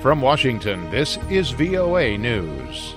From Washington, this is VOA News.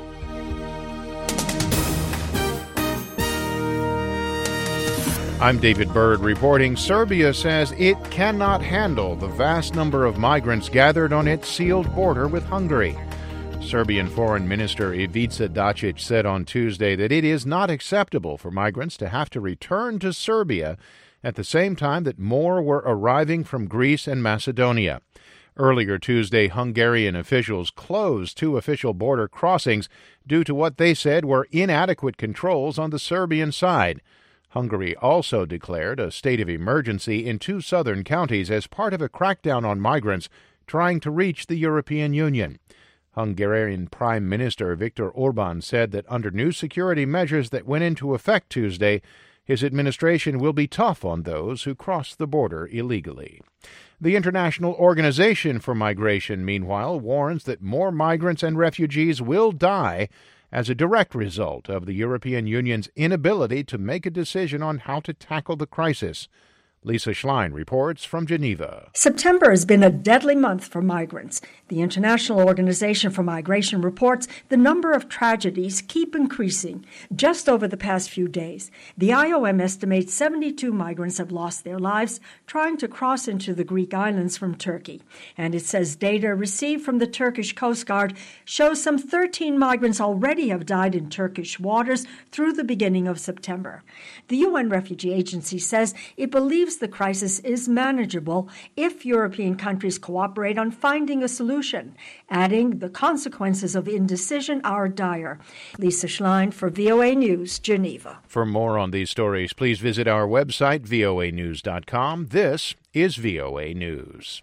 I'm David Byrd reporting. Serbia says it cannot handle the vast number of migrants gathered on its sealed border with Hungary. Serbian Foreign Minister Ivica Dačić said on Tuesday that it is not acceptable for migrants to have to return to Serbia at the same time that more were arriving from Greece and Macedonia. Earlier Tuesday, Hungarian officials closed 2 official border crossings due to what they said were inadequate controls on the Serbian side. Hungary also declared a state of emergency in 2 southern counties as part of a crackdown on migrants trying to reach the European Union. Hungarian Prime Minister Viktor Orbán said that under new security measures that went into effect Tuesday, his administration will be tough on those who cross the border illegally. The International Organization for Migration, meanwhile, warns that more migrants and refugees will die as a direct result of the European Union's inability to make a decision on how to tackle the crisis. Lisa Schlein reports from Geneva. September has been a deadly month for migrants. The International Organization for Migration reports the number of tragedies keep increasing. Just over the past few days, the IOM estimates 72 migrants have lost their lives trying to cross into the Greek islands from Turkey. And it says data received from the Turkish Coast Guard shows some 13 migrants already have died in Turkish waters through the beginning of September. The UN Refugee Agency says it believes the crisis is manageable if European countries cooperate on finding a solution, adding the consequences of indecision are dire. Lisa Schlein for VOA News, Geneva. For more on these stories, please visit our website, voanews.com. This is VOA News.